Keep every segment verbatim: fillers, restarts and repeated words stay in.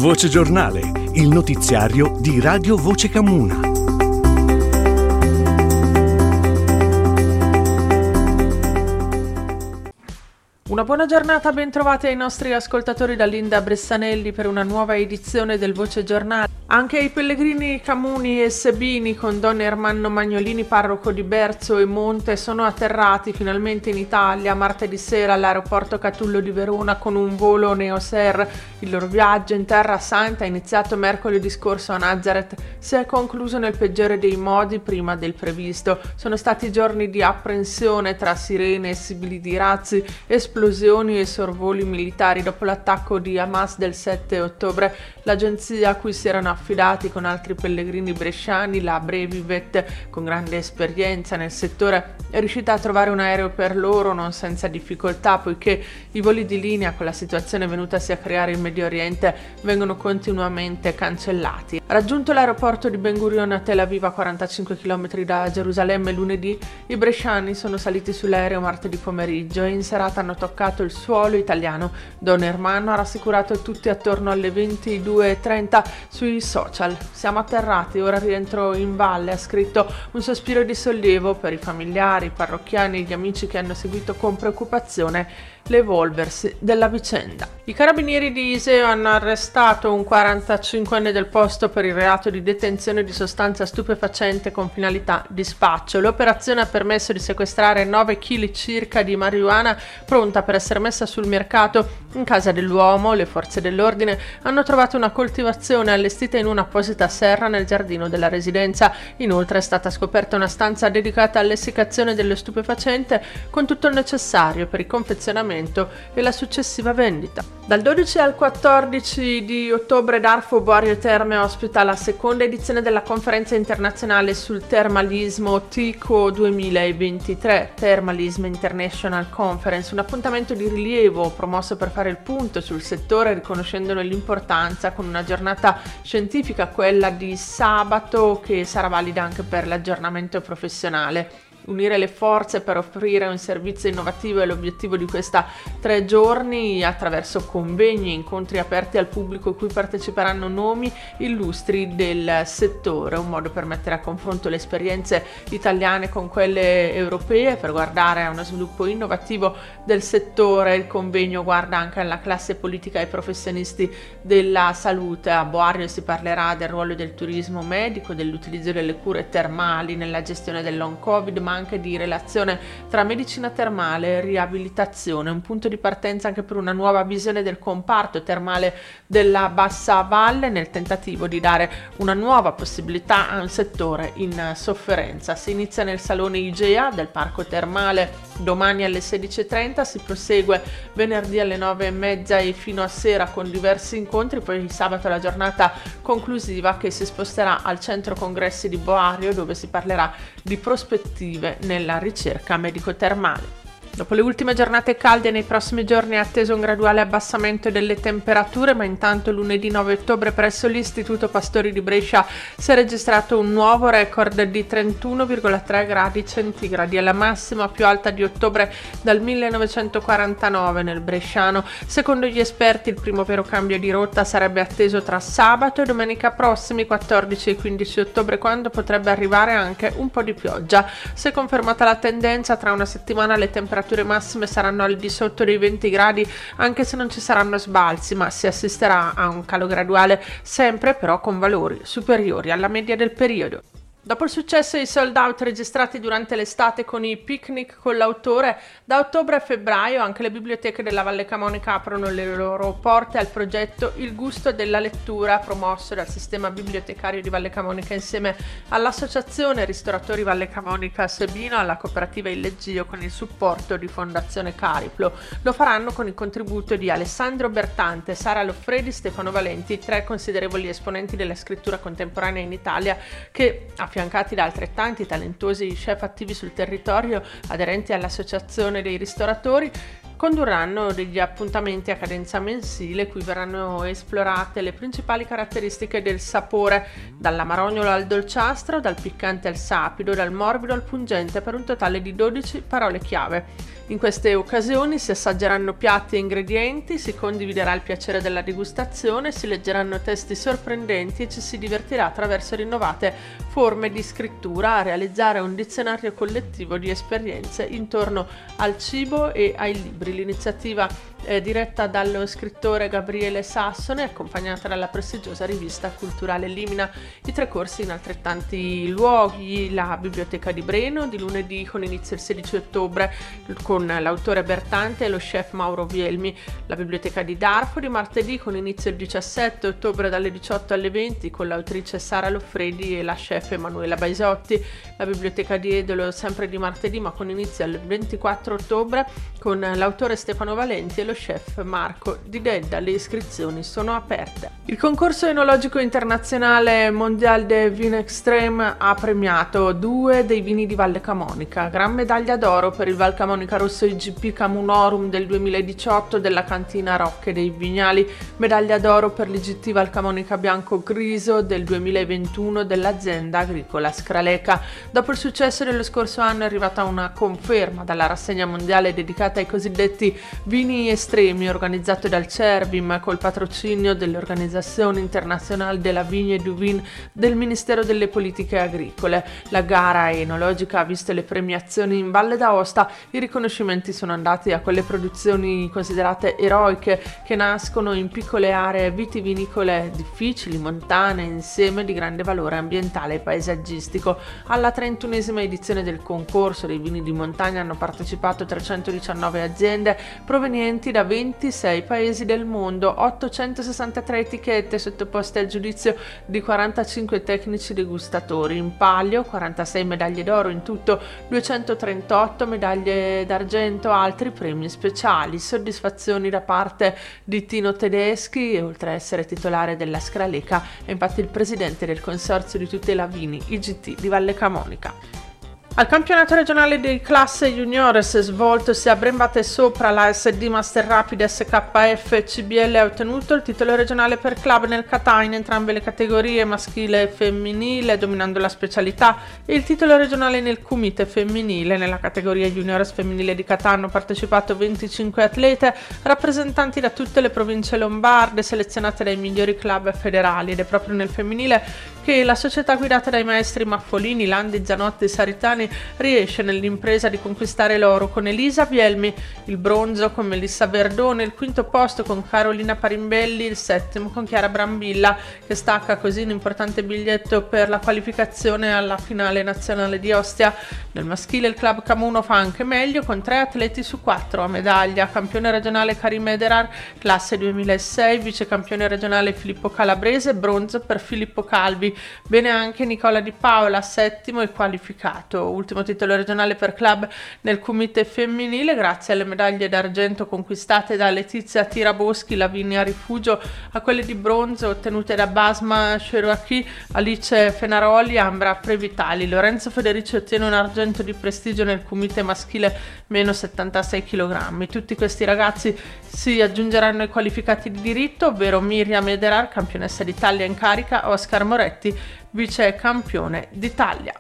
Voce Giornale, il notiziario di Radio Voce Camuna. Una buona giornata, ben trovati ai nostri ascoltatori da Linda Bressanelli per una nuova edizione del Voce Giornale. Anche i pellegrini Camuni e Sebini con Don Ermanno Magnolini, parroco di Berzo e Monte, sono atterrati finalmente in Italia martedì sera all'aeroporto Catullo di Verona con un volo Neoser. Il loro viaggio in Terra Santa, iniziato mercoledì scorso a Nazareth, si è concluso nel peggiore dei modi prima del previsto. Sono stati giorni di apprensione tra sirene e sibili di razzi, esplosioni e sorvoli militari dopo l'attacco di Hamas del sette ottobre. L'agenzia a cui si erano affidati con altri pellegrini bresciani, la Brevivet, con grande esperienza nel settore, è riuscita a trovare un aereo per loro non senza difficoltà, poiché i voli di linea con la situazione venutasi a creare in Medio Oriente vengono continuamente cancellati. Raggiunto l'aeroporto di Ben Gurion a Tel Aviv, a quarantacinque chilometri da Gerusalemme, lunedì, i bresciani sono saliti sull'aereo martedì pomeriggio e in serata hanno toccato il suolo italiano. Don Ermanno ha rassicurato tutti attorno alle ventidue e trenta sui social. Siamo atterrati, ora rientro in valle, ha scritto, un sospiro di sollievo per i familiari, i parrocchiani e gli amici che hanno seguito con preoccupazione l'evolversi della vicenda. I carabinieri di Iseo hanno arrestato un quarantacinquenne del posto per il reato di detenzione di sostanza stupefacente con finalità di spaccio. L'operazione ha permesso di sequestrare nove chili circa di marijuana pronta per essere messa sul mercato. In casa dell'uomo le forze dell'ordine hanno trovato una coltivazione allestita in un'apposita serra nel giardino della residenza. Inoltre è stata scoperta una stanza dedicata all'essiccazione dello stupefacente con tutto il necessario per il confezionamento e la successiva vendita. Dal dodici al quattordici di ottobre Darfo Boario Terme ospita la seconda edizione della conferenza internazionale sul termalismo T I C O duemilaventitré, Thermalism International Conference, un appuntamento di rilievo promosso per fare il punto sul settore riconoscendone l'importanza con una giornata scientifica, quella di sabato, che sarà valida anche per l'aggiornamento professionale. Unire le forze per offrire un servizio innovativo è l'obiettivo di questa tre giorni attraverso convegni e incontri aperti al pubblico cui parteciperanno nomi illustri del settore, un modo per mettere a confronto le esperienze italiane con quelle europee per guardare a uno sviluppo innovativo del settore. Il convegno guarda anche alla classe politica e ai professionisti della salute. A Boario si parlerà del ruolo del turismo medico, dell'utilizzo delle cure termali nella gestione del long covid, ma anche di relazione tra medicina termale e riabilitazione, un punto di partenza anche per una nuova visione del comparto termale della Bassa Valle nel tentativo di dare una nuova possibilità a un settore in sofferenza. Si inizia nel salone Igea del parco termale domani alle sedici e trenta, si prosegue venerdì alle nove e mezza e fino a sera con diversi incontri, poi il sabato la giornata conclusiva che si sposterà al centro congressi di Boario, dove si parlerà di prospettive nella ricerca medico-termale. Dopo le ultime giornate calde, nei prossimi giorni è atteso un graduale abbassamento delle temperature, ma intanto lunedì nove ottobre presso l'Istituto Pastori di Brescia si è registrato un nuovo record di trentuno virgola tre gradi centigradi, è la massima più alta di ottobre dal millenovecentoquarantanove nel bresciano. Secondo gli esperti il primo vero cambio di rotta sarebbe atteso tra sabato e domenica prossimi quattordici e quindici ottobre, quando potrebbe arrivare anche un po' di pioggia. Se confermata la tendenza, tra una settimana le temperature massime saranno al di sotto dei venti gradi, anche se non ci saranno sbalzi, ma si assisterà a un calo graduale, sempre però con valori superiori alla media del periodo. Dopo il successo e i sold out registrati durante l'estate con i picnic con l'autore, da ottobre a febbraio anche le biblioteche della Valle Camonica aprono le loro porte al progetto Il Gusto della Lettura, promosso dal sistema bibliotecario di Valle Camonica insieme all'associazione Ristoratori Valle Camonica Sebino, alla cooperativa Il Leggio con il supporto di Fondazione Cariplo. Lo faranno con il contributo di Alessandro Bertante, Sara Loffredi, Stefano Valenti, tre considerevoli esponenti della scrittura contemporanea in Italia che, affiancati da altrettanti talentuosi chef attivi sul territorio, aderenti all'associazione dei ristoratori, condurranno degli appuntamenti a cadenza mensile cui verranno esplorate le principali caratteristiche del sapore, dall'amarognolo al dolciastro, dal piccante al sapido, dal morbido al pungente, per un totale di dodici parole chiave. In queste occasioni si assaggeranno piatti e ingredienti, si condividerà il piacere della degustazione, si leggeranno testi sorprendenti e ci si divertirà attraverso rinnovate forme di scrittura a realizzare un dizionario collettivo di esperienze intorno al cibo e ai libri. L'iniziativa è diretta dallo scrittore Gabriele Sassone, accompagnata dalla prestigiosa rivista culturale Limina. I tre corsi in altrettanti luoghi: la Biblioteca di Breno di lunedì con inizio il sedici ottobre con l'autore Bertante e lo chef Mauro Vielmi, la Biblioteca di Darfo di martedì con inizio il diciassette ottobre dalle diciotto alle venti con l'autrice Sara Loffredi e la chef Emanuela Baisotti, la Biblioteca di Edolo sempre di martedì ma con inizio il ventiquattro ottobre con l'autore Stefano Valenti e lo chef Marco Di Dedda. Le iscrizioni sono aperte. Il concorso enologico internazionale Mondial de Vin Extreme ha premiato due dei vini di Valle Camonica. Gran medaglia d'oro per il Val Camonica Rosso I G P Camunorum del duemiladiciotto della cantina Rocche dei Vignali, medaglia d'oro per l'I G T Val Camonica Bianco Griso del duemilaventuno dell'azienda agricola Scraleca. Dopo il successo dello scorso anno è arrivata una conferma dalla rassegna mondiale dedicata ai cosiddetti vini estremi, organizzato dal Cervim col patrocinio dell'Organizzazione Internazionale della Vigne du Vin del Ministero delle Politiche Agricole. La gara enologica ha visto le premiazioni in Valle d'Aosta. I riconoscimenti sono andati a quelle produzioni considerate eroiche che nascono in piccole aree vitivinicole difficili, montane, insieme di grande valore ambientale e paesaggistico. Alla trentunesima edizione del concorso dei vini di montagna hanno partecipato trecentodiciannove aziende provenienti da ventisei paesi del mondo, ottocentosessantatré etichette sottoposte al giudizio di quarantacinque tecnici degustatori. In palio quarantasei medaglie d'oro, in tutto duecentotrentotto medaglie d'argento, altri premi speciali. Soddisfazioni da parte di Tino Tedeschi, e oltre a essere titolare della Scraleca è infatti il presidente del Consorzio di Tutela Vini I G T di Valle Camonica. Al campionato regionale di classe juniores svoltosi a Brembate Sopra, la S D Master Rapid S K F C B L ha ottenuto il titolo regionale per club nel kata in entrambe le categorie, maschile e femminile, dominando la specialità, e il titolo regionale nel kumite femminile. Nella categoria juniores femminile di kata hanno partecipato venticinque atlete rappresentanti da tutte le province lombarde, selezionate dai migliori club federali, ed è proprio nel femminile che la società guidata dai maestri Maffolini, Landi, Zanotti e Saritani riesce nell'impresa di conquistare l'oro con Elisa Vielmi, il bronzo con Melissa Verdone, il quinto posto con Carolina Parimbelli, il settimo con Chiara Brambilla, che stacca così un importante biglietto per la qualificazione alla finale nazionale di Ostia. Nel maschile il club Camuno fa anche meglio con tre atleti su quattro a medaglia: campione regionale Karim Ederar, classe duemilasei, vicecampione regionale Filippo Calabrese, bronzo per Filippo Calvi. Bene anche Nicola Di Paola, settimo e qualificato. Ultimo titolo regionale per club nel kumite femminile, grazie alle medaglie d'argento conquistate da Letizia Tiraboschi, Lavinia Rifugio, a quelle di bronzo ottenute da Basma Cherokee, Alice Fenaroli, Ambra Previtali. Lorenzo Federici ottiene un argento di prestigio nel kumite maschile meno settantasei chilogrammi. Tutti questi ragazzi si aggiungeranno ai qualificati di diritto, ovvero Miriam Ederar, campionessa d'Italia in carica, Oscar Moretti, vice campione d'Italia.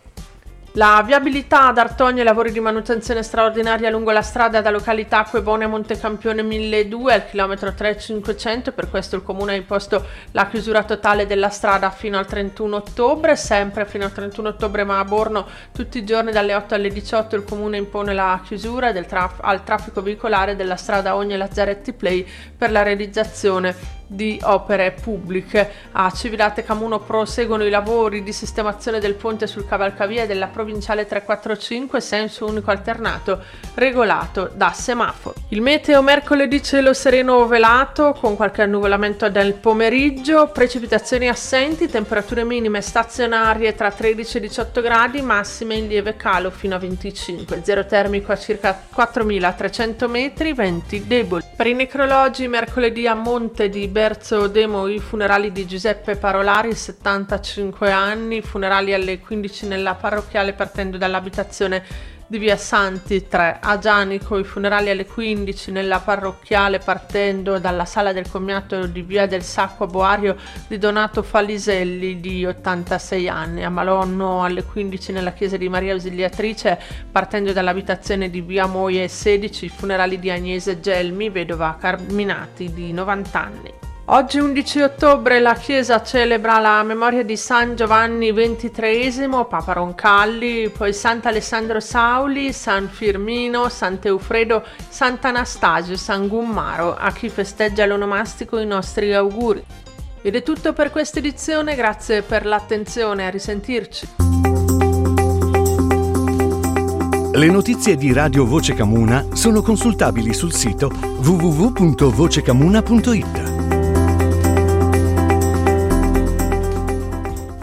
La viabilità ad Artogno e lavori di manutenzione straordinaria lungo la strada da località Acquebone a Montecampione milleduecento al chilometro tre cinquecento, per questo il comune ha imposto la chiusura totale della strada fino al trentuno ottobre, sempre fino al trentuno ottobre, ma a Borno tutti i giorni dalle otto alle diciotto il comune impone la chiusura del traf- al traffico veicolare della strada Ogne Lazzaretti Play per la realizzazione di opere pubbliche. A Cividate Camuno proseguono i lavori di sistemazione del ponte sul cavalcavia della provinciale trecentoquarantacinque, senso unico alternato regolato da semaforo. Il meteo: mercoledì cielo sereno o velato con qualche annuvolamento nel pomeriggio, precipitazioni assenti, temperature minime stazionarie tra tredici e diciotto gradi, massime in lieve calo fino a venticinque, zero termico a circa quattromilatrecento metri, venti deboli. Per i necrologi, mercoledì a Monte di Berzo Demo i funerali di Giuseppe Parolari, settantacinque anni, funerali alle quindici nella parrocchiale partendo dall'abitazione di via Santi tre a Gianico, i funerali alle quindici nella parrocchiale partendo dalla sala del commiato di via del Sacco a Boario di Donato Faliselli di ottantasei anni, a Malonno alle quindici nella chiesa di Maria Ausiliatrice partendo dall'abitazione di via Moie sedici, i funerali di Agnese Gelmi, vedova Carminati di novanta anni. Oggi undici ottobre la Chiesa celebra la memoria di San Giovanni ventitreesimo, Papa Roncalli, poi Sant'Alessandro Sauli, San Firmino, Sant'Eufredo, Sant'Anastasio, San Gummaro. A chi festeggia l'onomastico i nostri auguri. Ed è tutto per questa edizione, grazie per l'attenzione, a risentirci. Le notizie di Radio Voce Camuna sono consultabili sul sito w w w punto voce camuna punto i t.